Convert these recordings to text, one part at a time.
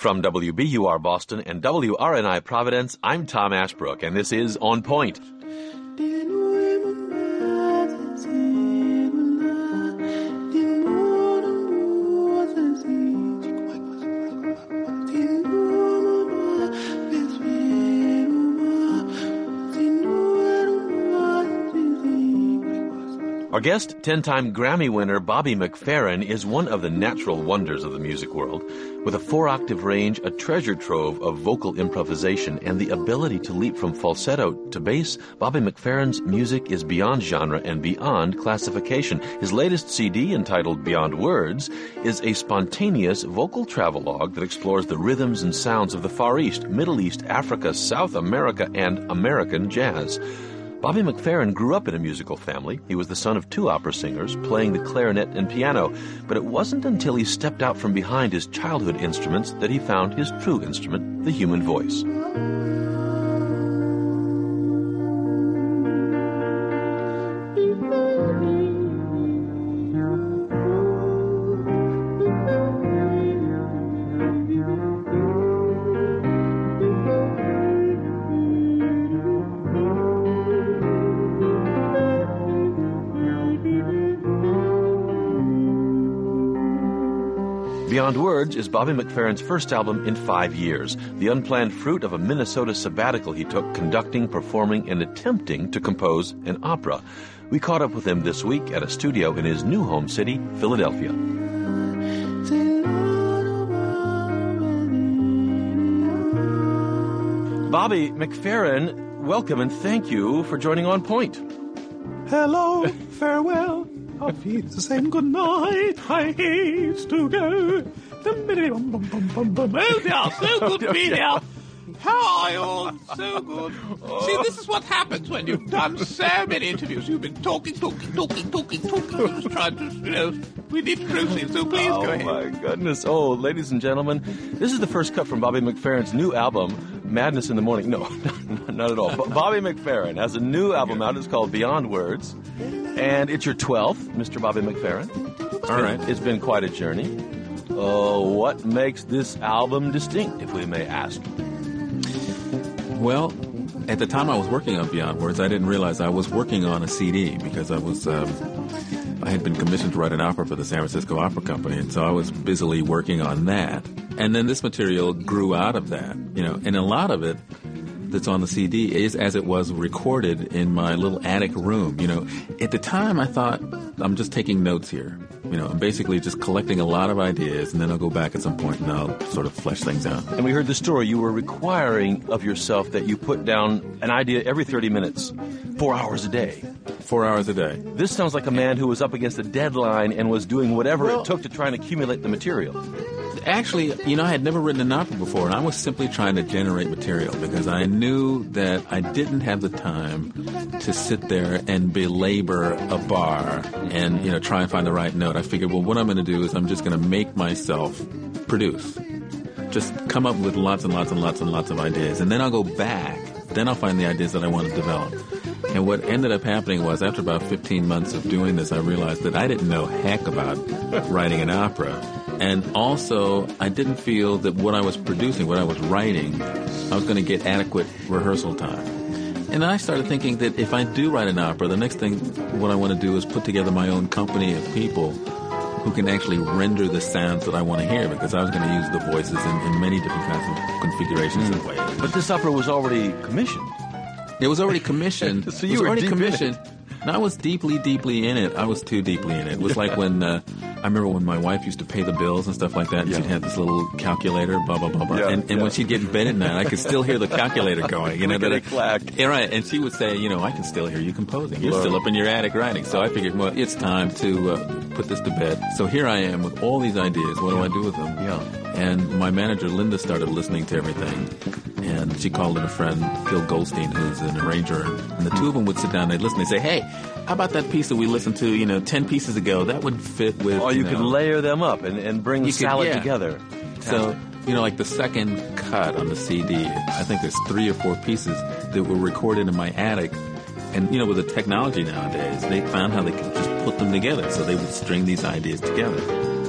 From WBUR Boston and WRNI Providence, I'm Tom Ashbrook, and this is On Point. Our guest, 10-time Grammy winner Bobby McFerrin, is one of the natural wonders of the music world. With a 4-octave range, a treasure trove of vocal improvisation, and the ability to leap from falsetto to bass, Bobby McFerrin's music is beyond genre and beyond classification. His latest CD, entitled Beyond Words, is a spontaneous vocal travelogue that explores the rhythms and sounds of the Far East, Middle East, Africa, South America, and American jazz. Bobby McFerrin grew up in a musical family. He was the son of 2 opera singers, playing the clarinet and piano. But it wasn't until he stepped out from behind his childhood instruments that he found his true instrument, the human voice. Beyond Words is Bobby McFerrin's first album in 5 years, the unplanned fruit of a Minnesota sabbatical he took conducting, performing, and attempting to compose an opera. We caught up with him this week at a studio in his new home city, Philadelphia. Bobby McFerrin, welcome and thank you for joining On Point. Hello, farewell. Auf Wiedersehen, good night. I hate to go. Oh, they are so good to be here. How are you all? So good. See, this is what happens when you've done so many interviews. You've been talking. Just trying to, we need to proceed, so please go ahead. Oh, my goodness. Oh, ladies and gentlemen, this is the first cut from Bobby McFerrin's new album, Madness in the Morning. No, not at all. Bobby McFerrin has a new album out. It's called Beyond Words. And it's your 12th, Mr. Bobby McFerrin. All right. It's been quite a journey. What makes this album distinct, if we may ask? Well, at the time I was working on Beyond Words, I didn't realize I was working on a CD because I had been commissioned to write an opera for the San Francisco Opera Company, and so I was busily working on that. And then this material grew out of that, and a lot of it that's on the CD is as it was recorded in my little attic room. At the time I thought, I'm just taking notes here. I'm basically just collecting a lot of ideas, and then I'll go back at some point and I'll sort of flesh things out. And we heard the story. You were requiring of yourself that you put down an idea every 30 minutes, 4 hours a day. 4 hours a day. This sounds like a man who was up against a deadline and was doing whatever it took to try and accumulate the material. Actually, I had never written an opera before, and I was simply trying to generate material because I knew that I didn't have the time to sit there and belabor a bar and, try and find the right note. I figured, well, what I'm going to do is I'm just going to make myself produce. Just come up with lots and lots and lots and lots of ideas, and then I'll go back. Then I'll find the ideas that I want to develop. And what ended up happening was after about 15 months of doing this, I realized that I didn't know heck about writing an opera. And also, I didn't feel that what I was producing, what I was writing, I was going to get adequate rehearsal time. And then I started thinking that if I do write an opera, the next thing what I want to do is put together my own company of people who can actually render the sounds that I want to hear, because I was going to use the voices in many different kinds of configurations and ways. But this opera was already commissioned. It was already commissioned. So you were already commissioned. And I was deeply, deeply in it. I was too deeply in it. It was like when I remember when my wife used to pay the bills and stuff like that, and she'd have this little calculator, blah, blah, blah, blah. And when she'd get in bed at night, I could still hear the calculator going. Clack. Yeah, right. And she would say, I can still hear you composing. You're still up in your attic writing. So I figured, well, it's time to put this to bed. So here I am with all these ideas. What do I do with them? Yeah. And my manager, Linda, started listening to everything. And she called in a friend, Phil Goldstein, who's an arranger. And the two of them would sit down and they'd listen. They'd say, hey, how about that piece that we listened to, 10 pieces ago? That would fit with... Oh, you could layer them up and bring the salad together. So, like the second cut on the CD, I think there's 3 or 4 pieces that were recorded in my attic. And, with the technology nowadays, they found how they could just put them together. So they would string these ideas together.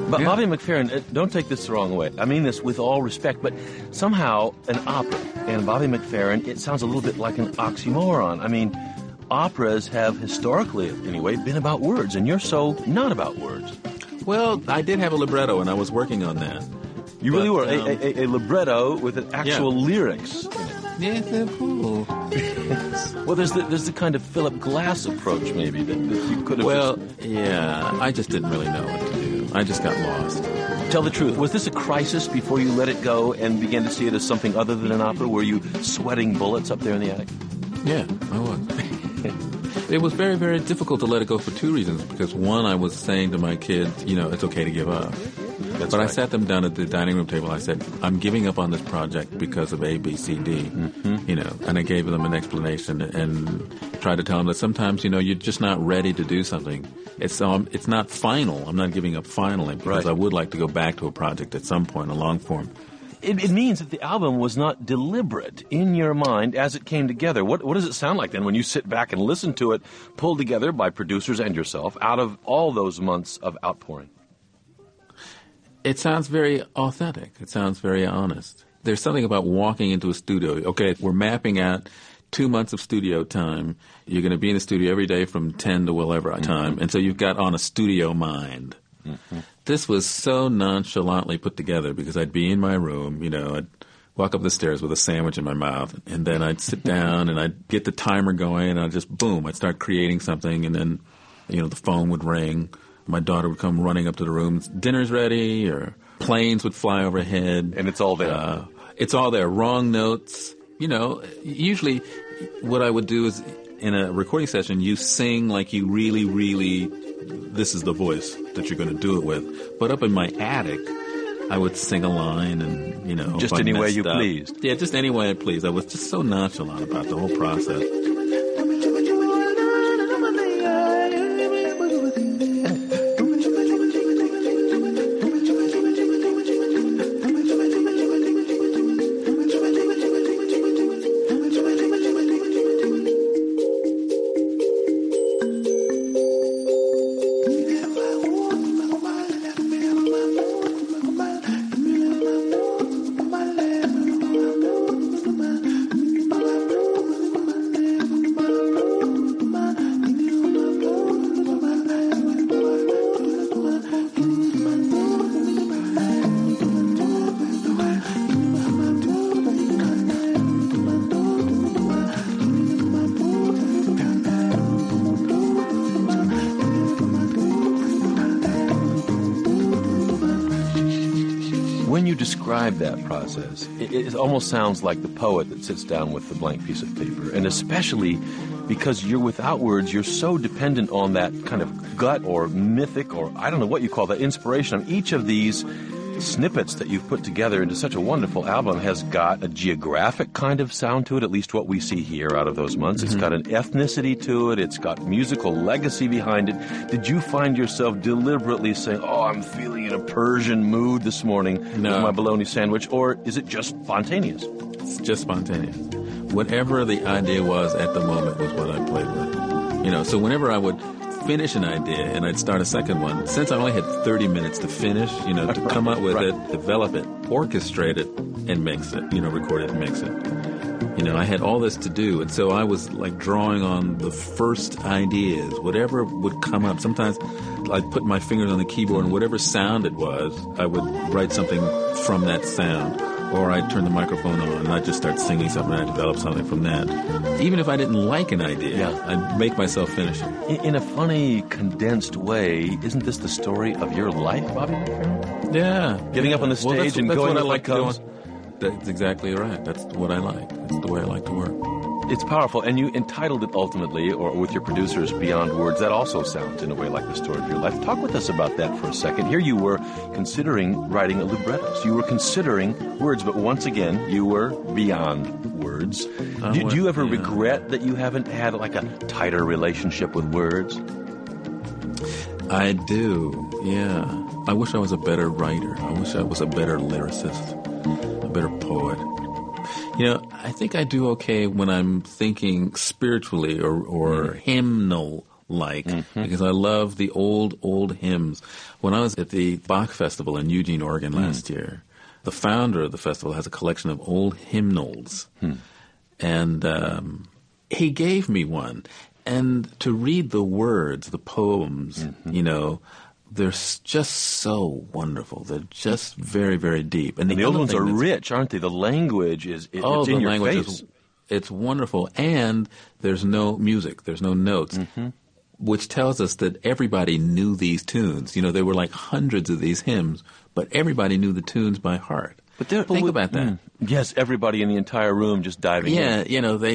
But Bobby McFerrin, don't take this the wrong way. I mean this with all respect, but somehow an opera and Bobby McFerrin, it sounds a little bit like an oxymoron. I mean, operas have historically, anyway, been about words, and you're so not about words. Well, I did have a libretto, and I was working on that. You really were a libretto with an actual lyrics in it. Yes, cool. Well, there's the kind of Philip Glass approach, maybe, that you could have. Well, yeah, I just didn't really know what to do. I just got lost. Tell the truth. Was this a crisis before you let it go and began to see it as something other than an opera? Were you sweating bullets up there in the attic? Yeah, I was. It was very, very difficult to let it go for two reasons. Because one, I was saying to my kids, it's okay to give up. But right. I sat them down at the dining room table. I said, I'm giving up on this project because of A, B, C, D. And I gave them an explanation and tried to tell them that sometimes, you're just not ready to do something. It's not final. I'm not giving up finally because I would like to go back to a project at some point, a long form. It means that the album was not deliberate in your mind as it came together. What does it sound like then when you sit back and listen to it, pulled together by producers and yourself out of all those months of outpouring? It sounds very authentic. It sounds very honest. There's something about walking into a studio. Okay, we're mapping out 2 months of studio time. You're going to be in the studio every day from 10 to whatever time. And so you've got on a studio mind. This was so nonchalantly put together because I'd be in my room, I'd walk up the stairs with a sandwich in my mouth, and then I'd sit down and I'd get the timer going, and I'd just, boom, I'd start creating something, and then, the phone would ring. My daughter would come running up to the room, dinner's ready, or planes would fly overhead. And it's all there. It's all there. Wrong notes. Usually what I would do is in a recording session, you sing like you really, really, this is the voice that you're going to do it with. But up in my attic, I would sing a line and, just any way you pleased. Yeah, just any way I pleased. I was just so nonchalant about the whole process. Describe that process. It almost sounds like the poet that sits down with the blank piece of paper, and especially because you're without words, you're so dependent on that kind of gut or mythic or I don't know what you call that inspiration. Each of these snippets that you've put together into such a wonderful album has got a geographic kind of sound to it, at least what we see here out of those months. It's got an ethnicity to it. It's got musical legacy behind it. Did you find yourself deliberately saying, I'm feeling in a Persian mood this morning with my bologna sandwich, or is it just spontaneous? It's just spontaneous. Whatever the idea was at the moment was what I played with. So whenever I would finish an idea and I'd start a second one, since I only had 30 minutes to finish, to come up with it, develop it, orchestrate it, and mix it, record it and mix it. I had all this to do, and so I was like drawing on the first ideas, whatever would come up. Sometimes I'd put my fingers on the keyboard, and whatever sound it was, I would write something from that sound. Or I'd turn the microphone on and I'd just start singing something and I'd develop something from that. Even if I didn't like an idea, I'd make myself finish it. In a funny, condensed way, isn't this the story of your life, Bobby McFerrin? Yeah. Getting up on the stage and going with what comes? That's exactly right. That's what I like. That's the way I like to work. It's powerful, and you entitled it ultimately, or with your producers, Beyond Words. That also sounds in a way like the story of your life. Talk with us about that for a second. Here you were considering writing a libretto. So you were considering words, but once again, you were beyond words. Do you ever regret that you haven't had like a tighter relationship with words? I do, yeah. I wish I was a better writer. I wish I was a better lyricist, a better poet. I think I do okay when I'm thinking spiritually or hymnal like, because I love the old hymns. When I was at the Bach Festival in Eugene, Oregon last year, the founder of the festival has a collection of old hymnals. And he gave me one. And to read the words, the poems, you know, they're just so wonderful. They're just very, very deep. And the old ones are rich, aren't they? The language is it's in your face. It's wonderful. And there's no music. There's no notes, which tells us that everybody knew these tunes. You know, there were like hundreds of these hymns, but everybody knew the tunes by heart. But think about that. Yes, everybody in the entire room just diving in. Yeah, you know,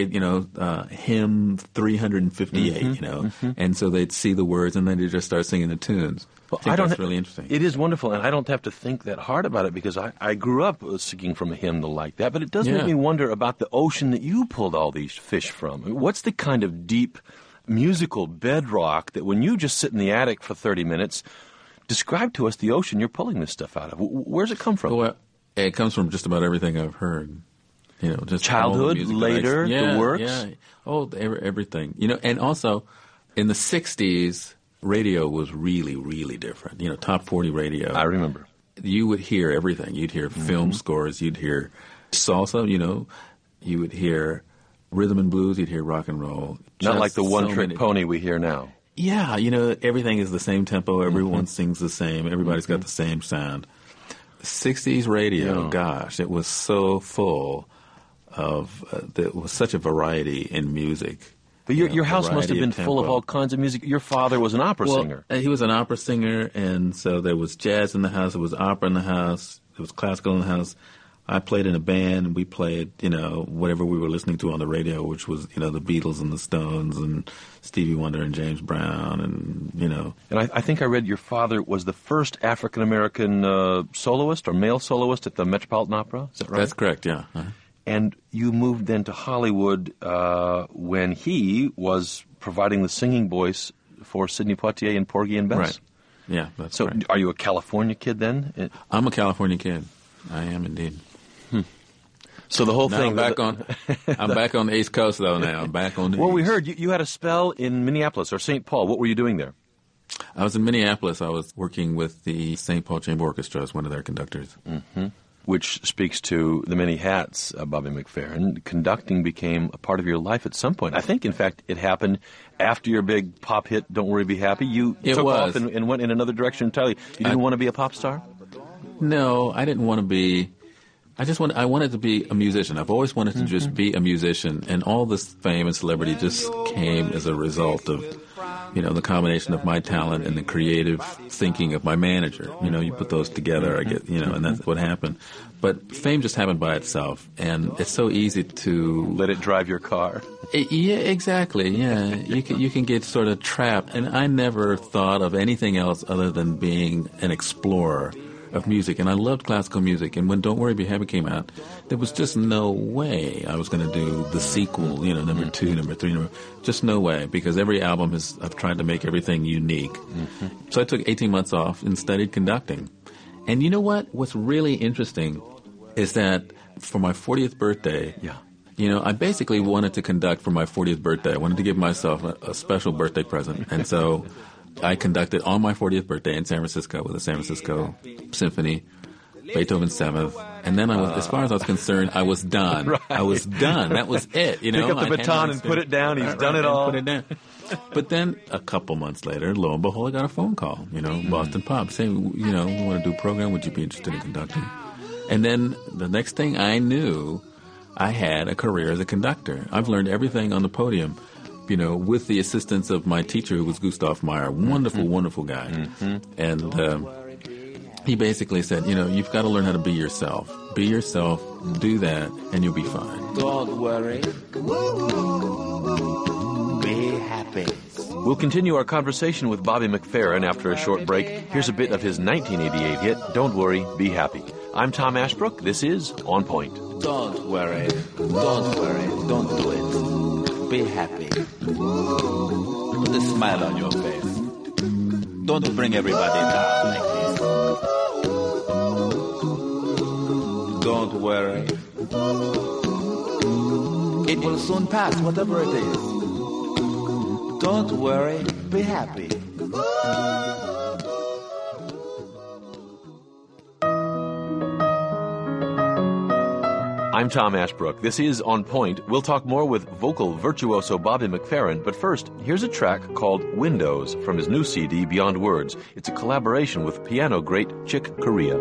hymn 358, you know, and so they'd see the words and then they'd just start singing the tunes. Well, I think that's really interesting. It is wonderful, and I don't have to think that hard about it because I grew up singing from a hymnal like that, but it does make me wonder about the ocean that you pulled all these fish from. What's the kind of deep musical bedrock that when you just sit in the attic for 30 minutes, describe to us the ocean you're pulling this stuff out of? Where's it come from? Well, it comes from just about everything I've heard. You know, just childhood, later, the works. Yeah, everything. You know, and also in the '60s, radio was really, really different. You know, top 40 radio. I remember. You would hear everything. You'd hear film scores. You'd hear salsa. You know, you would hear rhythm and blues. You'd hear rock and roll. Not like the one-trick pony we hear now. Yeah, you know, everything is the same tempo. Everyone sings the same. Everybody's got the same sound. 60s radio, gosh, it was so full of, there was such a variety in music. But your house must have been full of all kinds of music. Your father was an opera singer. He was an opera singer, and so there was jazz in the house, there was opera in the house, there was classical in the house. I played in a band, and we played, you know, whatever we were listening to on the radio, which was, you know, the Beatles and the Stones and Stevie Wonder and James Brown and, you know. And I think I read your father was the first African-American soloist or male soloist at the Metropolitan Opera. Is that right? That's correct, yeah. And you moved then to Hollywood when he was providing the singing voice for Sidney Poitier and Porgy and Bess. Right. Yeah, that's right. So are you a California kid then? I'm a California kid. I am indeed. So the whole thing. I'm back on the East Coast though now. I'm back on the Well, East. we heard you had a spell in Minneapolis or St. Paul. What were you doing there? I was in Minneapolis. I was working with the St. Paul Chamber Orchestra as one of their conductors. Which speaks to the many hats, Bobby McFerrin. Conducting became a part of your life at some point. I think, in fact, it happened after your big pop hit, Don't Worry, Be Happy. You took off and went in another direction entirely. You didn't want to be a pop star? No, I didn't want to be. I wanted to be a musician. I've always wanted to just be a musician, and all this fame and celebrity just came as a result of, you know, the combination of my talent and the creative thinking of my manager. You know, you put those together, I get, you know, and that's what happened. But fame just happened by itself, and it's so easy to let it drive your car. Yeah, exactly. Yeah, you can get sort of trapped, and I never thought of anything else other than being an explorer of music, and I loved classical music. And when Don't Worry, Be Happy came out, there was just no way I was going to do the sequel, you know, number 2, number 3, just no way, because every album I've tried to make everything unique. So I took 18 months off and studied conducting. And you know what? What's really interesting is that for my 40th birthday, you know, I basically wanted to conduct for my 40th birthday. I wanted to give myself a special birthday present, and so I conducted on my 40th birthday in San Francisco with the San Francisco Symphony, Beethoven's 7th, and then as far as I was concerned, I was done. Right. I was done. That was it. You know, pick up the baton and put it down. He's done it all. Put it down. But then a couple months later, lo and behold, I got a phone call. You know, Boston Pop saying, you know, we want to do a program. Would you be interested in conducting? And then the next thing I knew, I had a career as a conductor. I've learned everything on the podium, you know, with the assistance of my teacher, who was Gustav Meyer, wonderful, wonderful guy. And he basically said, you know, you've got to learn how to be yourself. Be yourself, do that, and you'll be fine. Don't worry. Be happy. We'll continue our conversation with Bobby McFerrin after a short break. Here's a bit of his 1988 hit, Don't Worry, Be Happy. I'm Tom Ashbrook. This is On Point. Don't worry. Don't worry. Don't do it. Be happy. Put a smile on your face. Don't bring everybody down like this. Don't worry. It will soon pass, whatever it is. Don't worry, be happy. I'm Tom Ashbrook. This is On Point. We'll talk more with vocal virtuoso Bobby McFerrin, but first, here's a track called Windows from his new CD, Beyond Words. It's a collaboration with piano great Chick Corea.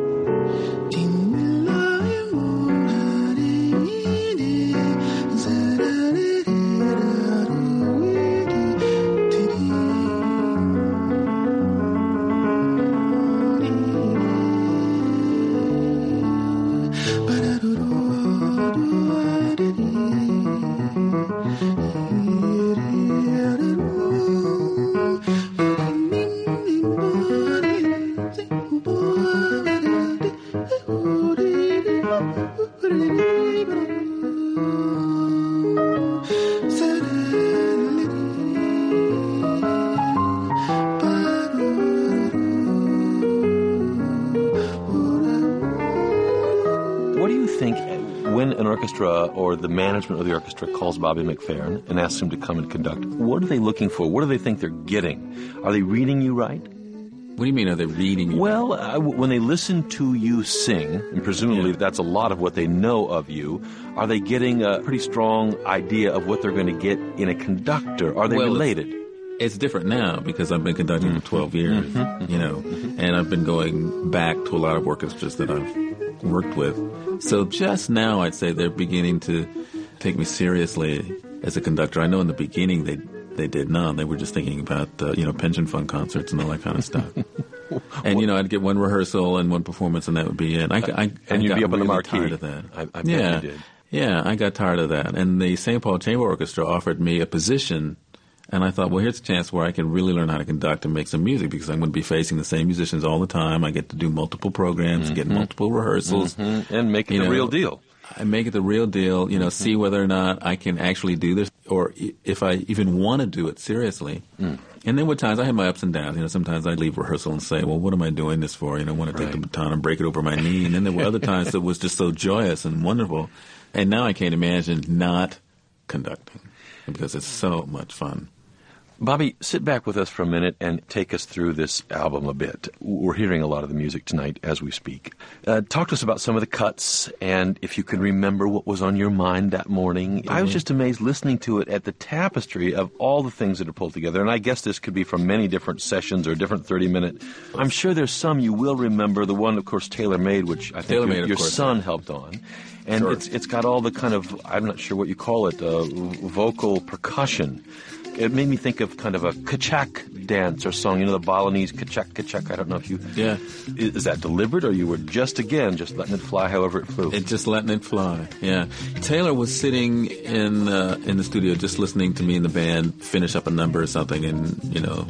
When an orchestra or the management of the orchestra calls Bobby McFerrin and asks him to come and conduct, what are they looking for? What do they think they're getting? Are they reading you right? What do you mean, are they reading you? Well, when they listen to you sing, and presumably that's a lot of what they know of you, are they getting a pretty strong idea of what they're going to get in a conductor? Are they related? It's different now because I've been conducting for 12 years, you know, and I've been going back to a lot of orchestras that I've worked with. So just now I'd say they're beginning to take me seriously as a conductor. I know in the beginning they did not. They were just thinking about, pension fund concerts and all that kind of stuff. And, I'd get one rehearsal and one performance and that would be it. And you'd be up on the marquee. Tired of that. I bet you did. Yeah, I got tired of that. And the St. Paul Chamber Orchestra offered me a position. And I thought, well, here's a chance where I can really learn how to conduct and make some music because I'm going to be facing the same musicians all the time. I get to do multiple programs, get multiple rehearsals. And make it the real deal. I make it the real deal, see whether or not I can actually do this or if I even want to do it seriously. And then with times I had my ups and downs. Sometimes I'd leave rehearsal and say, well, what am I doing this for? I want to take the baton and break it over my knee. And then there were other times that was just so joyous and wonderful. And now I can't imagine not conducting because it's so much fun. Bobby, sit back with us for a minute and take us through this album a bit. We're hearing a lot of the music tonight as we speak. Talk to us about some of the cuts and if you can remember what was on your mind that morning. I was just amazed listening to it at the tapestry of all the things that are pulled together. And I guess this could be from many different sessions or different 30-minute. I'm sure there's some you will remember. The one, of course, Taylor made, which I think your son helped on. And it's got all the kind of, I'm not sure what you call it, vocal percussion. It made me think of kind of a kachak dance or song, the Balinese kachak. I don't know if you... Yeah. Is that deliberate or you were just letting it fly however it flew? Just letting it fly, yeah. Taylor was sitting in the studio just listening to me and the band finish up a number or something and,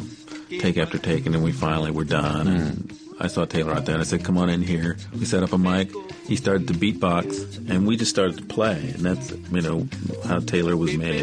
take after take, and then we finally were done. And I saw Taylor out there and I said, come on in here. We set up a mic. He started to beatbox and we just started to play. And that's, how Taylor was made.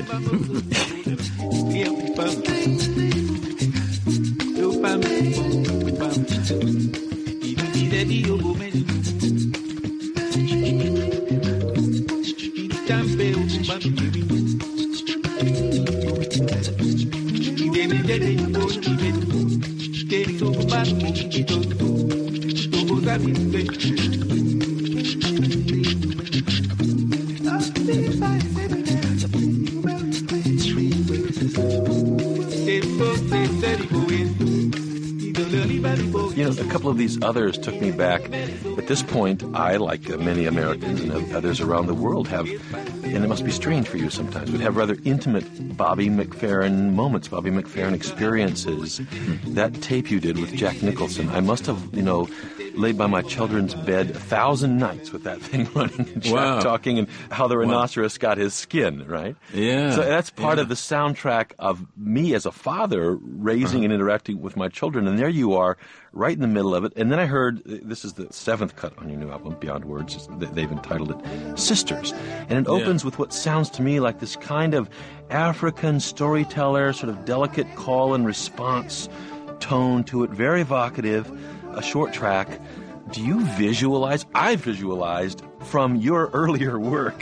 A couple of these others took me back. At this point, I, like many Americans and others around the world, have, and it must be strange for you sometimes, would have rather intimate Bobby McFerrin moments, Bobby McFerrin experiences. That tape you did with Jack Nicholson, I must have, laid by my children's bed 1,000 nights with that thing running and Jack talking and how the rhinoceros got his skin, right? Yeah. So that's part of the soundtrack of me as a father raising and interacting with my children. And there you are, right in the middle of it. And then I heard, this is the 7th cut on your new album, Beyond Words. They've entitled it Sisters. And it opens with what sounds to me like this kind of African storyteller, sort of delicate call and response tone to it, very evocative. A short track. Do you visualize? I visualized from your earlier work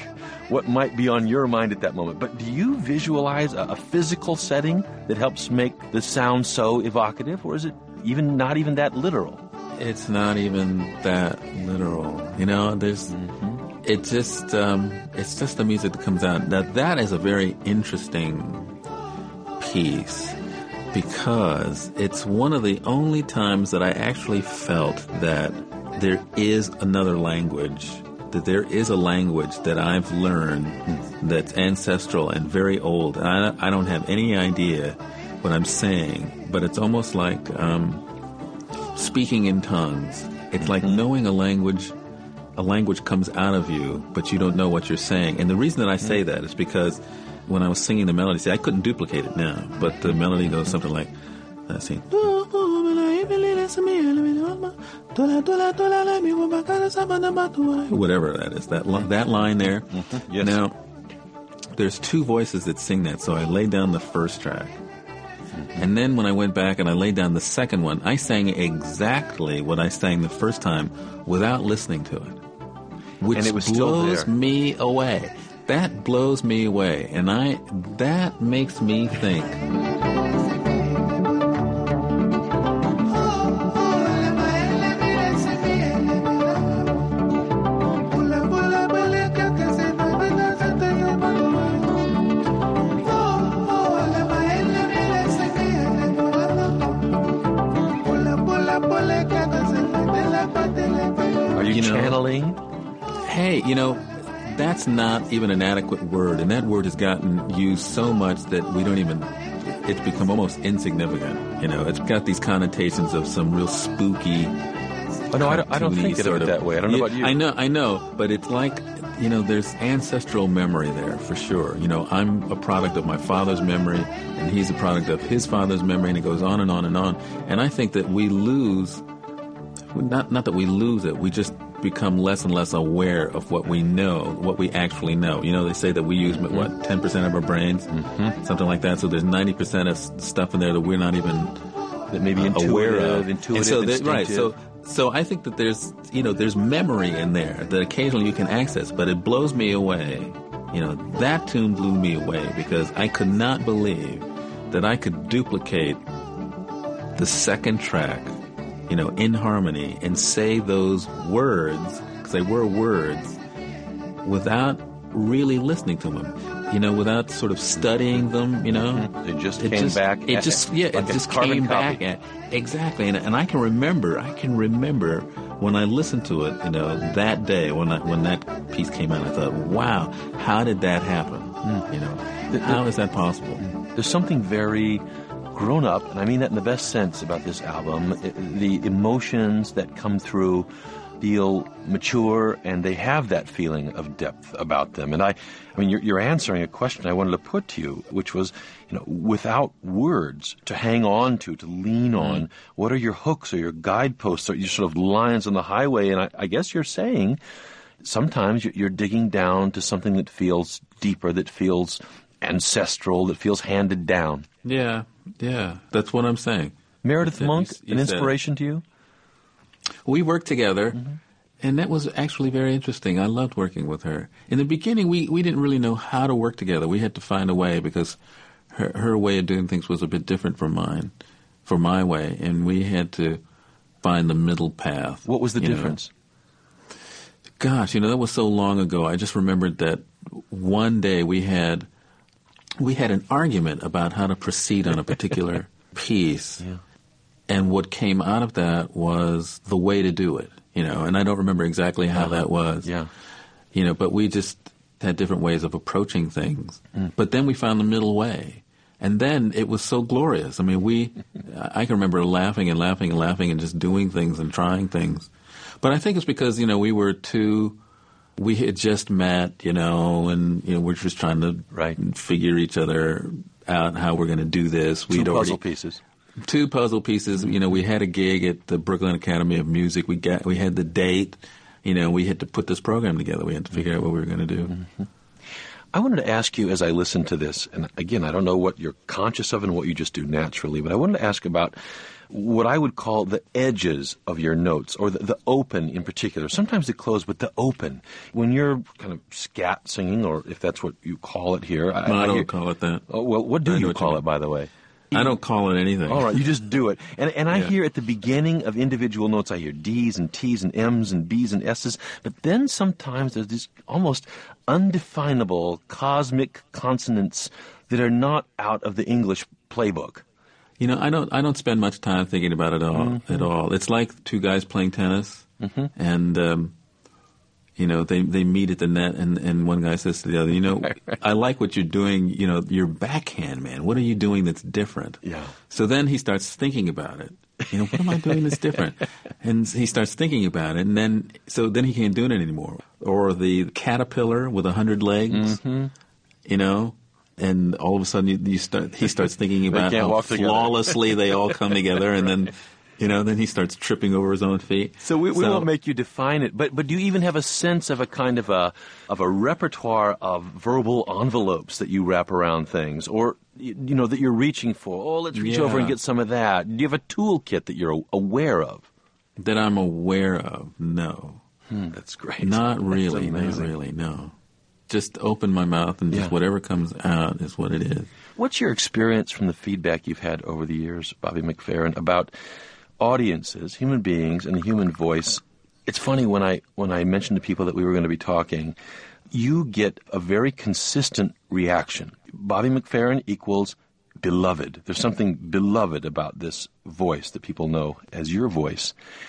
what might be on your mind at that moment. But do you visualize a physical setting that helps make the sound so evocative, or is it not even that literal? It's not even that literal. It's just the music that comes out. Now, that is a very interesting piece because it's one of the only times that I actually felt that there is another language, that there is a language that I've learned that's ancestral and very old. And I don't have any idea what I'm saying, but it's almost like speaking in tongues. It's like knowing a language comes out of you, but you don't know what you're saying. And the reason that I say that is because when I was singing the melody, see, I couldn't duplicate it now, but the melody goes something like, let's see. Whatever that is, that line there. Yes. Now, there's two voices that sing that, so I laid down the first track. And then when I went back and I laid down the second one, I sang exactly what I sang the first time without listening to it. Which and it was blows me away. That blows me away. And that makes me think. Are you channeling? Hey, that's not even an adequate word, and that word has gotten used so much that it's become almost insignificant. It's got these connotations of some real spooky. Oh, no, I don't think of it that way. I don't know about you. I know, but it's like, there's ancestral memory there for sure. I'm a product of my father's memory, and he's a product of his father's memory, and it goes on and on and on. And I think that we lose, not that we lose it, we just become less and less aware of what we know, what we actually know. They say that we use, 10% of our brains? Something like that. So there's 90% of stuff in there that we're not even that maybe aware of. Intuitive, right. So I think that there's memory in there that occasionally you can access, but it blows me away. That tune blew me away because I could not believe that I could duplicate the second track, in harmony and say those words, because they were words, without really listening to them, without sort of studying them, It just came back. It just came back. Exactly. And I can remember when I listened to it, that day when that piece came out, I thought, wow, how did that happen? How is that possible? There's something very grown up, and I mean that in the best sense about this album. The emotions that come through feel mature, and they have that feeling of depth about them. And I mean, you're answering a question I wanted to put to you, which was, without words to hang on to lean on, what are your hooks or your guideposts or your sort of lines on the highway? And I guess you're saying sometimes you're digging down to something that feels deeper, that feels ancestral, that feels handed down. Yeah, that's what I'm saying. Meredith Monk, an inspiration to you? We worked together, and that was actually very interesting. I loved working with her. In the beginning, we didn't really know how to work together. We had to find a way because her way of doing things was a bit different from mine, for my way, and we had to find the middle path. What was the difference? Gosh, that was so long ago. I just remembered that one day we had an argument about how to proceed on a particular piece. Yeah. And what came out of that was the way to do it, and I don't remember exactly how that was. Yeah. But we just had different ways of approaching things. But then we found the middle way. And then it was so glorious. I mean, I can remember laughing and laughing and laughing and just doing things and trying things. But I think it's because, we had just met, and, we're just trying to figure each other out how we're going to do this. Two puzzle pieces. We had a gig at the Brooklyn Academy of Music. We had the date. We had to put this program together. We had to figure out what we were going to do. I wanted to ask you as I listened to this, and again, I don't know what you're conscious of and what you just do naturally, but I wanted to ask about what I would call the edges of your notes, or the open in particular. Sometimes the close, but the open. When you're kind of scat singing, or if that's what you call it here. I don't call it that. Oh, well, what do you call it, by the way? I don't call it anything. All right, you just do it. And I hear at the beginning of individual notes, I hear D's and T's and M's and B's and S's, but then sometimes there's these almost undefinable cosmic consonants that are not out of the English playbook. You know, I don't spend much time thinking about it at all. It's like two guys playing tennis, and you know, they meet at the net, and one guy says to the other, you know, I like what you're doing, you know, your backhand, man. What are you doing that's different? Yeah. So then he starts thinking about it. You know, what am I doing that's different? And he starts thinking about it, and then he can't do it anymore. Or the caterpillar with 100 legs, you know, and all of a sudden he starts thinking about how flawlessly they all come together, and then, you know, then he starts tripping over his own feet. So we won't make you define it, but do you even have a sense of a kind of a repertoire of verbal envelopes that you wrap around things, or you know, that you're reaching for? Oh, let's reach over and get some of that. Do you have a toolkit that you're aware of? That I'm aware of? No. That's great. Not really. Not really. No. Just open my mouth and just whatever comes out is what it is. What's your experience from the feedback you've had over the years, Bobby McFerrin, about audiences, human beings, and the human voice? It's funny, when I mentioned to people that we were going to be talking, you get a very consistent reaction. Bobby McFerrin equals beloved. There's something beloved about this voice that people know as your voice.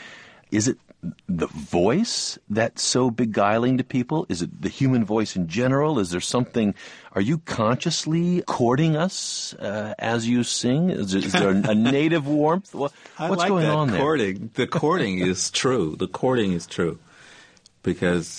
Is it the voice that's so beguiling to people? Is it the human voice in general? Is there something, are you consciously courting us as you sing? Is there a native warmth? What's going on there? Courting. The courting is true. The courting is true. Because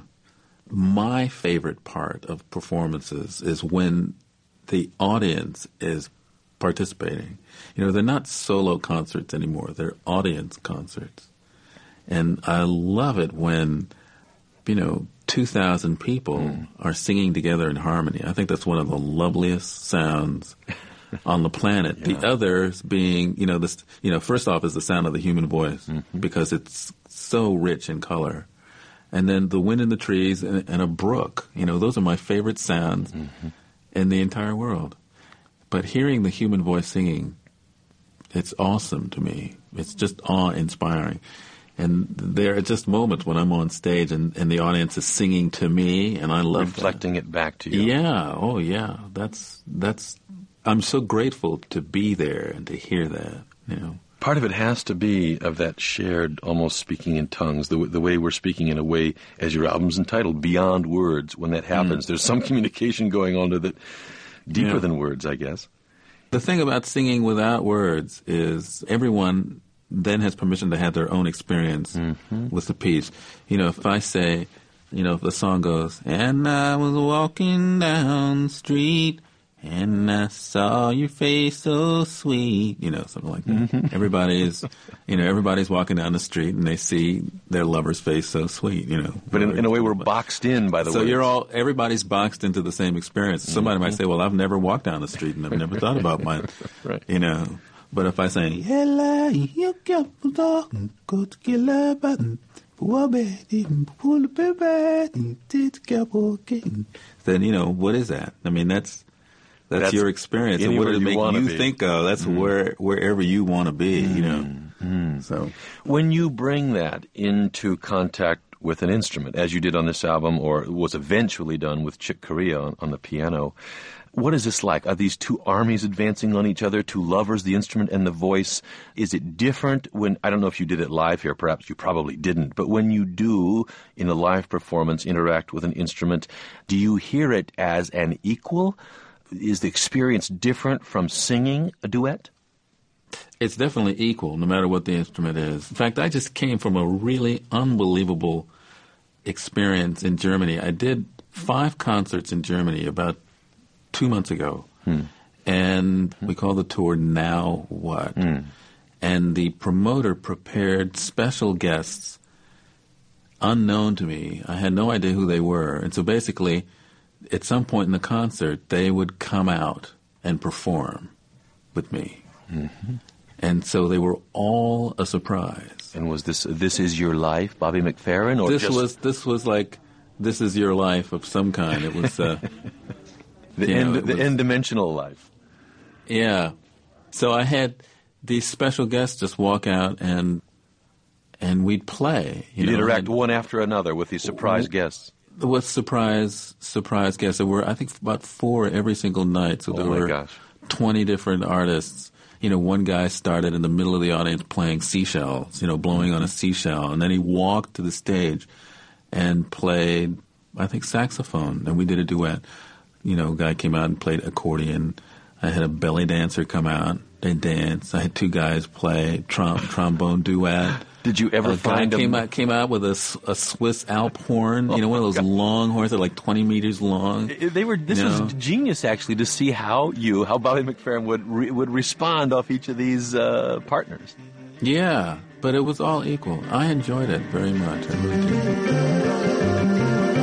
my favorite part of performances is when the audience is participating. You know, they're not solo concerts anymore. They're audience concerts. And I love it when, you know, 2,000 people are singing together in harmony. I think that's one of the loveliest sounds on the planet. The others being, you know, this, you know, first off is the sound of the human voice because it's so rich in color. And then the wind in the trees and a brook. You know, those are my favorite sounds in the entire world. But hearing the human voice singing, it's awesome to me. It's just awe-inspiring. And there are just moments when I'm on stage and the audience is singing to me, and I love reflecting it back to you. Yeah, oh yeah. That's. I'm so grateful to be there and to hear that. You know, part of it has to be of that shared, almost speaking in tongues, the way we're speaking in a way, as your album's entitled, beyond words. When that happens, there's some communication going on to that deeper than words, I guess. The thing about singing without words is everyone then has permission to have their own experience with the piece. You know, if I say, you know, if the song goes, and I was walking down the street, and I saw your face so sweet, you know, something like that. Everybody's walking down the street, and they see their lover's face so sweet, you know. But in a way, we're boxed in by the way. So everybody's boxed into the same experience. Somebody might say, well, I've never walked down the street, and I've never thought about mine, right. You know. But if I say, then, you know, what is that? I mean, that's your experience. And what does it make you think of? That's wherever you want to be, you know. So when you bring that into contact with an instrument, as you did on this album, or was eventually done with Chick Corea on the piano, what is this like? Are these two armies advancing on each other, two lovers, the instrument and the voice? Is it different when, I don't know if you did it live here, perhaps you probably didn't, but when you do, in a live performance, interact with an instrument, do you hear it as an equal? Is the experience different from singing a duet? It's definitely equal, no matter what the instrument is. In fact, I just came from a really unbelievable experience in Germany. I did 5 concerts in Germany about 2 months ago, and we call the tour Now What? And the promoter prepared special guests unknown to me. I had no idea who they were. And so basically, at some point in the concert, they would come out and perform with me. And so they were all a surprise. And was This Is Your Life, Bobby McFerrin? Or This was like This Is Your Life of some kind. It was the N-dimensional life. Yeah. So I had these special guests just walk out and we'd play. You'd interact one after another with these surprise guests. With surprise guests. There were, I think, about 4 every single night. So there were 20 different artists. One guy started in the middle of the audience playing seashells, blowing on a seashell. And then he walked to the stage and played, I think, saxophone. And we did a duet. A guy came out and played accordion. I had a belly dancer come out. They danced. I had 2 guys play trombone duet. Did you ever find them? Came out with a Swiss Alp horn, one of those long horns that are like 20 meters long. This was genius, actually, to see how Bobby McFerrin would respond off each of these partners. Yeah, but it was all equal. I enjoyed it very much. I really did.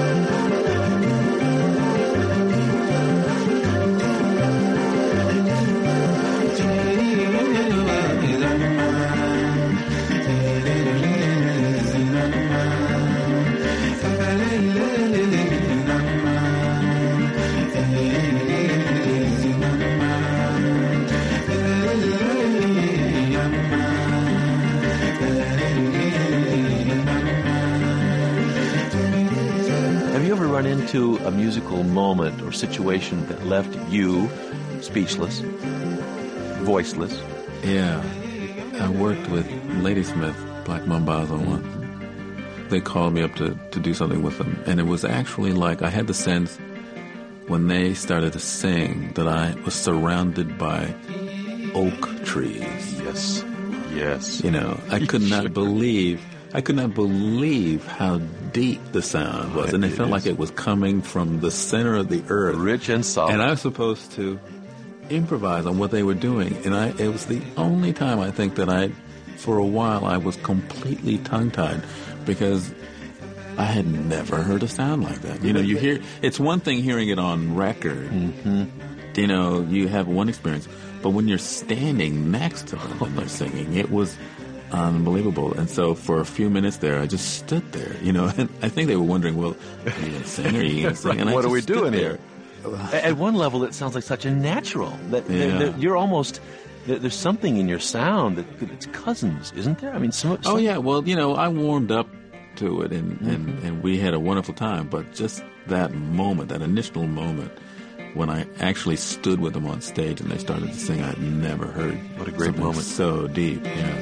Run into a musical moment or situation that left you speechless, voiceless? Yeah. I worked with Ladysmith, Black Mambazo once. They called me up to do something with them, and it was actually like I had the sense when they started to sing that I was surrounded by oak trees. Yes. I could not believe how deep the sound was, and it felt like it was coming from the center of the earth. Rich and solid. And I was supposed to improvise on what they were doing, and it was the only time I think that for a while, I was completely tongue-tied because I had never heard a sound like that. You hear, it's one thing hearing it on record. Mm-hmm. You have one experience, but when you're standing next to them and they're singing, it was unbelievable. And so for a few minutes there, I just stood there, and I think they were wondering, well, are you going to sing or are you going to sing? And what are we doing here? At one level, it sounds like such a natural that you're almost, there's something in your sound it's cousins, isn't there? I mean, Oh, yeah. Well, I warmed up to it and we had a wonderful time, but just that moment, that initial moment, when I actually stood with them on stage and they started to sing, I'd never heard. What a great moment. So deep, yeah.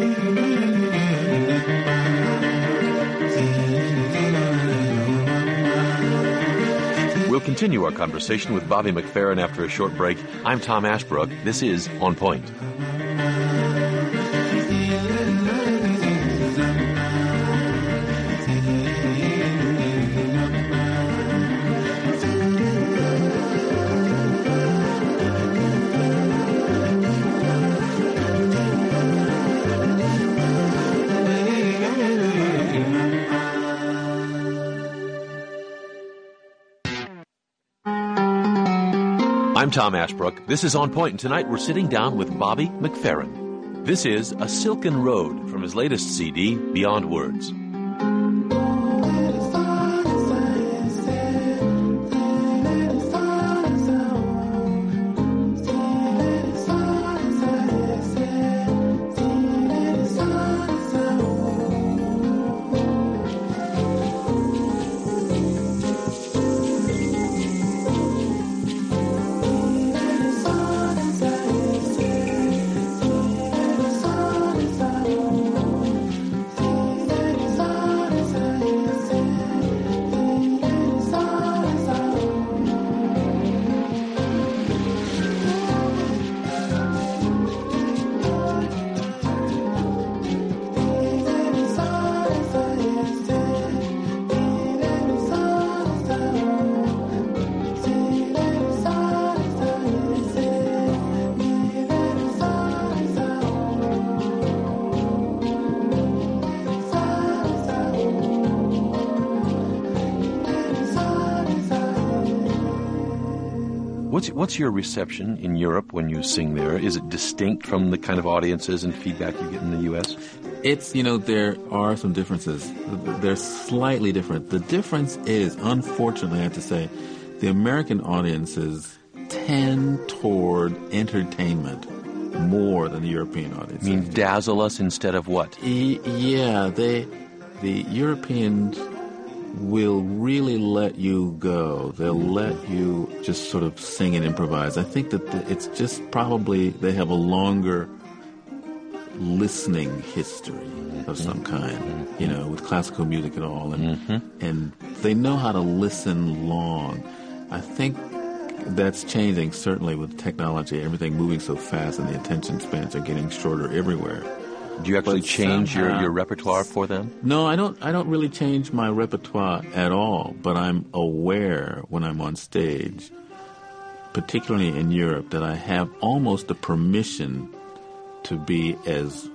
We'll continue our conversation with Bobby McFerrin after a short break. I'm Tom Ashbrook. This is On Point. I'm Tom Ashbrook. This is On Point, and tonight we're sitting down with Bobby McFerrin. This is A Silken Road from his latest CD, Beyond Words. What's your reception in Europe when you sing there? Is it distinct from the kind of audiences and feedback you get in the U.S.? It's, there are some differences. They're slightly different. The difference is, unfortunately, I have to say, the American audiences tend toward entertainment more than the European audiences. You mean dazzle us instead of what? Yeah, the Europeans will really let you go. They'll let you just sort of sing and improvise. I think that it's just probably they have a longer listening history of some kind, with classical music and all, and they know how to listen long. I think that's changing, certainly with technology, everything moving so fast, and the attention spans are getting shorter everywhere. Do you actually change your repertoire for them? No, I don't really change my repertoire at all, but I'm aware when I'm on stage, particularly in Europe, that I have almost the permission to be as,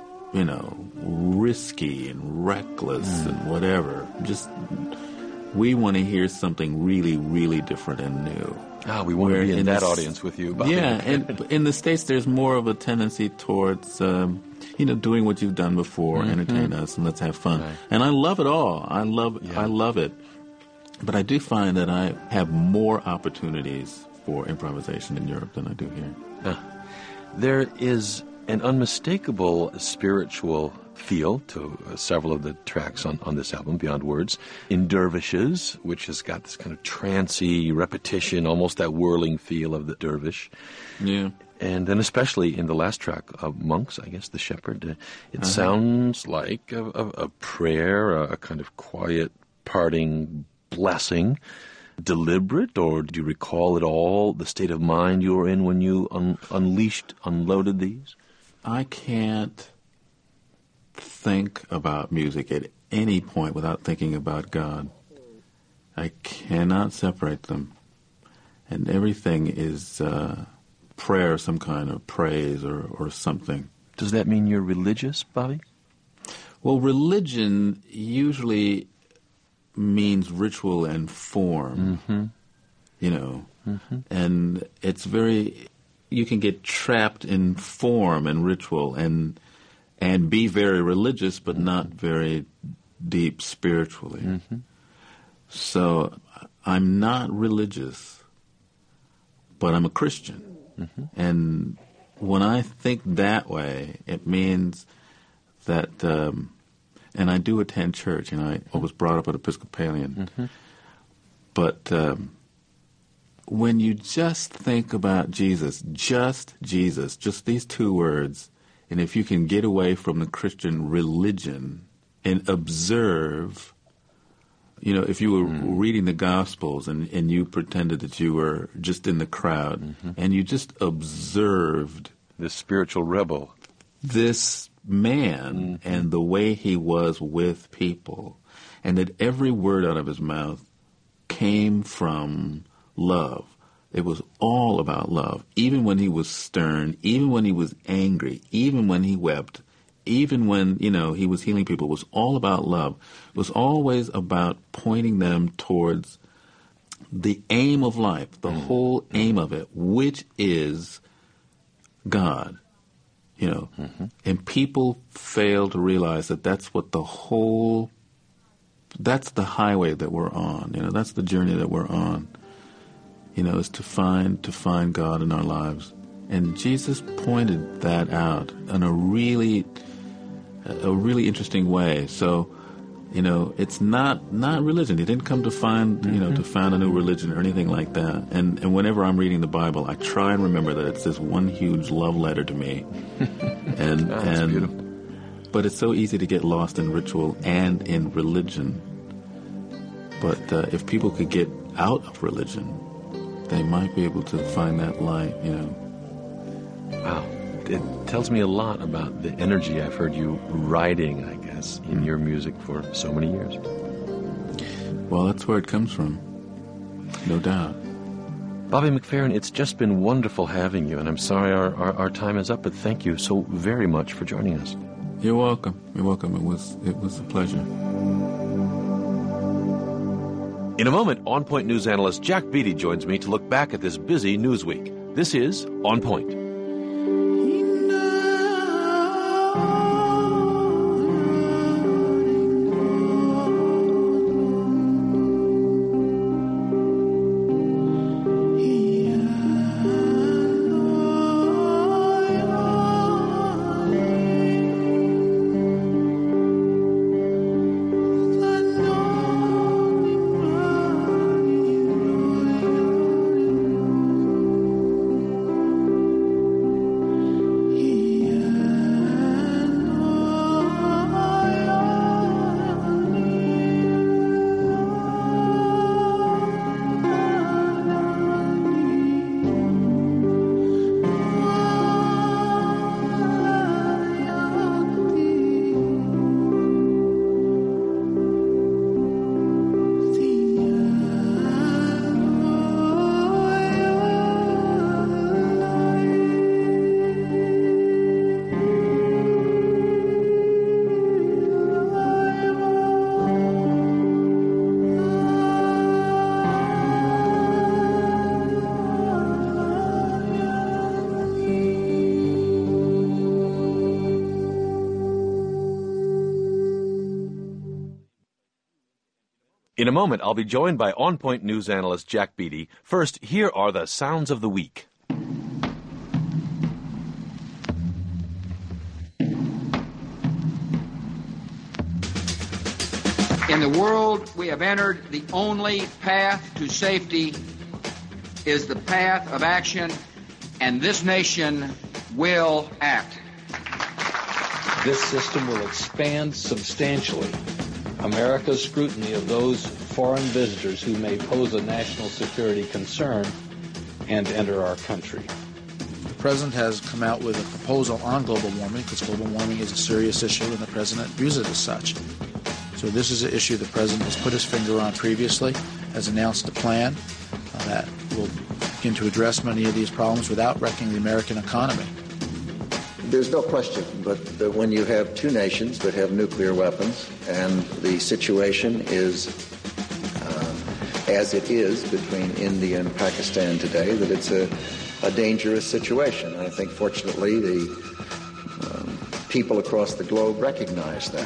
risky and reckless and whatever. Just, we want to hear something really, really different and new. We want to be in that audience with you, Bobby. Yeah, and in the States, there's more of a tendency towards, doing what you've done before, entertain us, and let's have fun. Right. And I love it all. I love it. But I do find that I have more opportunities for improvisation in Europe than I do here. There is an unmistakable spiritual feel to several of the tracks on this album, Beyond Words. In Dervishes, which has got this kind of trancy repetition, almost that whirling feel of the dervish. Yeah. And then especially in the last track, Monks, I guess, The Shepherd, it sounds like a prayer, a kind of quiet parting blessing. Deliberate, or do you recall at all the state of mind you were in when you unloaded these? I can't think about music at any point without thinking about God. I cannot separate them. And everything is prayer, some kind of praise or something. Does that mean you're religious, Bobby? Well, religion usually means ritual and form, and it's very, you can get trapped in form and ritual and be very religious but not very deep spiritually. So I'm not religious, but I'm a Christian. And when I think that way, it means that, and I do attend church, I was brought up an Episcopalian, but when you just think about Jesus, just these two words, and if you can get away from the Christian religion and observe, if you were reading the Gospels and you pretended that you were just in the crowd and you just observed this spiritual rebel, this man and the way he was with people, and that every word out of his mouth came from love. It was all about love, even when he was stern, even when he was angry, even when he wept, even when, he was healing people. It was all about love. It was always about pointing them towards the aim of life, the whole aim of it, which is God. And people fail to realize that that's the highway that we're on. That's the journey that we're on. Is to find God in our lives. And Jesus pointed that out in a really interesting way. So, it's not religion. He didn't come to find, to found a new religion or anything like that. And whenever I'm reading the Bible, I try and remember that it's this one huge love letter to me. And that's beautiful. But it's so easy to get lost in ritual and in religion. But if people could get out of religion, they might be able to find that light, Wow. It tells me a lot about the energy I've heard you riding, I guess, in your music for so many years. Well, that's where it comes from, no doubt. Bobby McFerrin, it's just been wonderful having you, and I'm sorry our time is up, but thank you so very much for joining us. You're welcome. You're welcome. It was a pleasure. In a moment, On Point news analyst Jack Beatty joins me to look back at this busy news week. This is On Point. In a moment, I'll be joined by On Point news analyst Jack Beatty. First, here are the sounds of the week. In the world we have entered, the only path to safety is the path of action, and this nation will act. This system will expand substantially America's scrutiny of those foreign visitors who may pose a national security concern and enter our country. The President has come out with a proposal on global warming because global warming is a serious issue and the President views it as such. So this is an issue the President has put his finger on previously, has announced a plan that will begin to address many of these problems without wrecking the American economy. There's no question, but when you have two nations that have nuclear weapons and the situation is as it is between India and Pakistan today, that it's a dangerous situation. I think, fortunately, the people across the globe recognize that.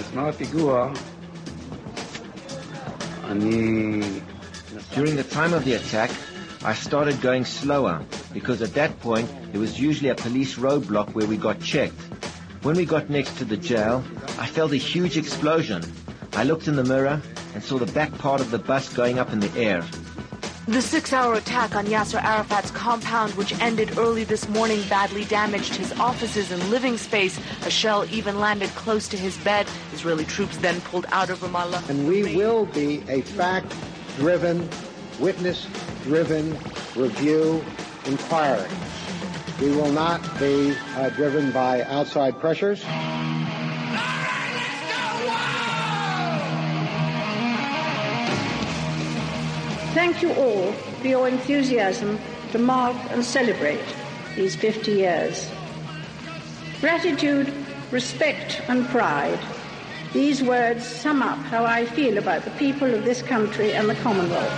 During the time of the attack, I started going slower because at that point there was usually a police roadblock where we got checked. When we got next to the jail, I felt a huge explosion. I looked in the mirror and saw the back part of the bus going up in the air. The 6-hour attack on Yasser Arafat's compound, which ended early this morning, badly damaged his offices and living space. A shell even landed close to his bed. Israeli troops then pulled out of Ramallah. And we will be a fact-driven, witness-driven review inquiry. We will not be driven by outside pressures. Thank you all for your enthusiasm to mark and celebrate these 50 years. Gratitude, respect and pride. These words sum up how I feel about the people of this country and the Commonwealth.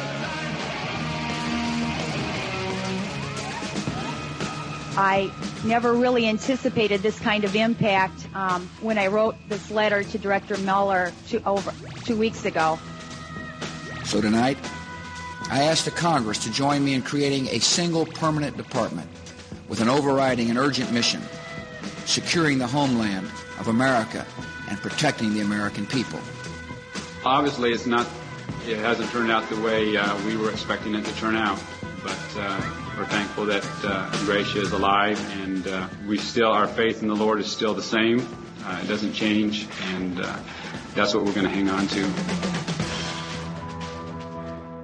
I never really anticipated this kind of impact when I wrote this letter to Director Mueller over 2 weeks ago. So tonight, I asked the Congress to join me in creating a single permanent department with an overriding and urgent mission, securing the homeland of America and protecting the American people. Obviously, it hasn't turned out the way we were expecting it to turn out, but we're thankful that Gracia is alive, and our faith in the Lord is still the same. It doesn't change, and that's what we're going to hang on to.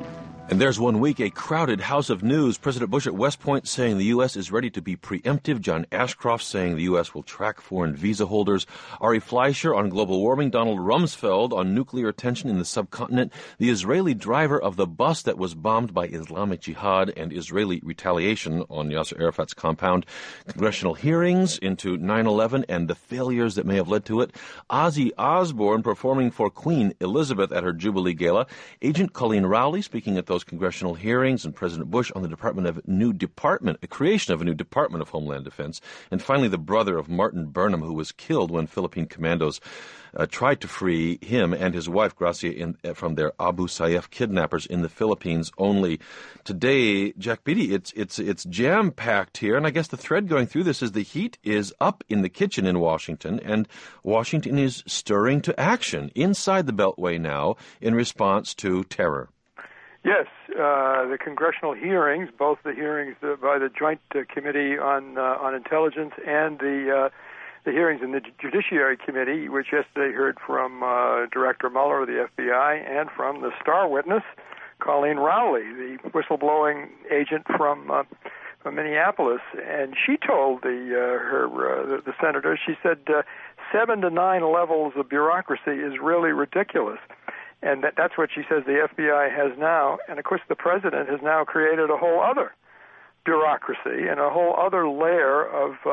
And there's 1 week, a crowded House of News. President Bush at West Point saying the U.S. is ready to be preemptive. John Ashcroft saying the U.S. will track foreign visa holders. Ari Fleischer on global warming. Donald Rumsfeld on nuclear tension in the subcontinent. The Israeli driver of the bus that was bombed by Islamic Jihad and Israeli retaliation on Yasser Arafat's compound. Congressional hearings into 9/11 and the failures that may have led to it. Ozzy Osbourne performing for Queen Elizabeth at her Jubilee Gala. Agent Colleen Rowley speaking at those congressional hearings, and President Bush on the creation of a new Department of Homeland Defense, and finally the brother of Martin Burnham, who was killed when Philippine commandos tried to free him and his wife Gracia from their Abu Sayyaf kidnappers in the Philippines. Only today, Jack Beatty, it's jam packed here, and I guess the thread going through this is the heat is up in the kitchen in Washington, and Washington is stirring to action inside the Beltway now in response to terror. Yes, the congressional hearings, both the hearings by the Joint Committee on Intelligence and the hearings in the Judiciary Committee, which yesterday heard from Director Mueller of the FBI and from the star witness, Colleen Rowley, the whistleblowing agent from Minneapolis, and she told the senator, she said 7 to 9 levels of bureaucracy is really ridiculous. And that's what she says the FBI has now. And, of course, the president has now created a whole other bureaucracy and a whole other layer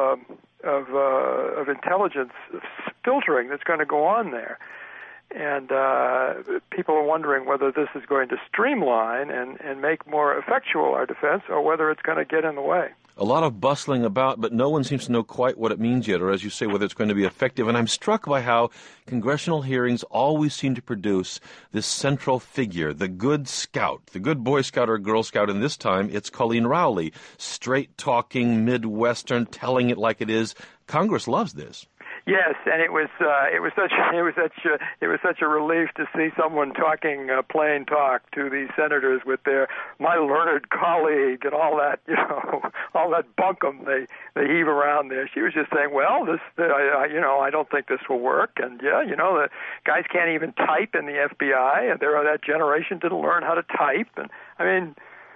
of intelligence filtering that's going to go on there. And people are wondering whether this is going to streamline and make more effectual our defense, or whether it's going to get in the way. A lot of bustling about, but no one seems to know quite what it means yet, or as you say, whether it's going to be effective. And I'm struck by how congressional hearings always seem to produce this central figure, the good scout, the good Boy Scout or Girl Scout, and this time it's Colleen Rowley, straight-talking, Midwestern, telling it like it is. Congress loves this. Yes, and it was such a relief to see someone talking plain talk to these senators with their my learned colleague and all that, all that bunkum they heave around there. She was just saying, well, I don't think this will work, and the guys can't even type in the FBI, and that generation didn't learn how to type, and I mean.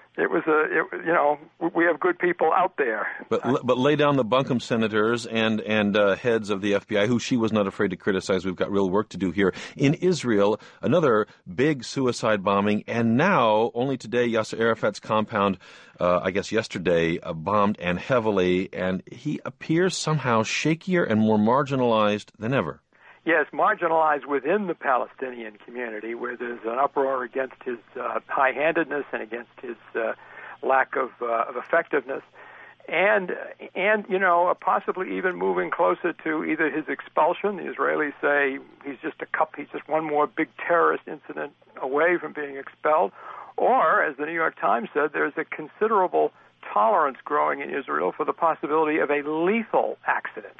We have good people out there. But lay down the bunkum senators and heads of the FBI, who she was not afraid to criticize. We've got real work to do here. In Israel, another big suicide bombing, and now, only today, Yasser Arafat's compound, I guess yesterday, bombed and heavily, and he appears somehow shakier and more marginalized than ever. Yes, marginalized within the Palestinian community, where there's an uproar against his high-handedness and against his lack of effectiveness, and possibly even moving closer to either his expulsion. The Israelis say he's just one more big terrorist incident away from being expelled, or, as the New York Times said, there's a considerable tolerance growing in Israel for the possibility of a lethal accident.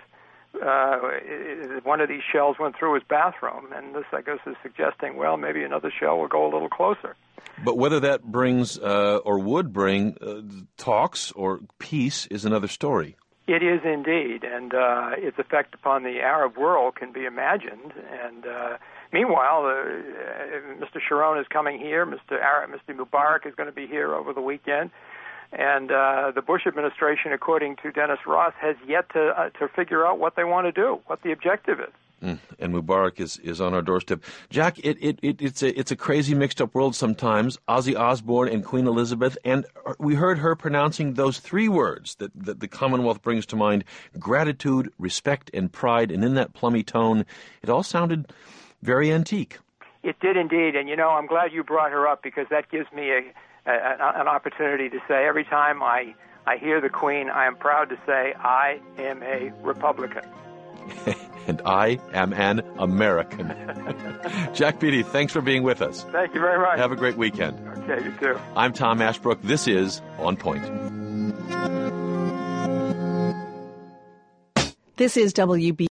One of these shells went through his bathroom, and this, I guess, is suggesting, well, maybe another shell will go a little closer. But whether that brings or would bring talks or peace is another story. It is indeed, and its effect upon the Arab world can be imagined. And meanwhile, Mr. Sharon is coming here. Mr. Mubarak is going to be here over the weekend. And the Bush administration, according to Dennis Ross, has yet to figure out what they want to do, what the objective is. And Mubarak is on our doorstep. Jack, it's a crazy, mixed-up world sometimes. Ozzy Osbourne and Queen Elizabeth, and we heard her pronouncing those 3 words that the Commonwealth brings to mind: gratitude, respect, and pride. And in that plummy tone, it all sounded very antique. It did indeed, and I'm glad you brought her up, because that gives me an opportunity to say every time I hear the Queen, I am proud to say I am a Republican. And I am an American. Jack Beatty, thanks for being with us. Thank you very much. Have a great weekend. Okay, you too. I'm Tom Ashbrook. This is On Point. This is WB.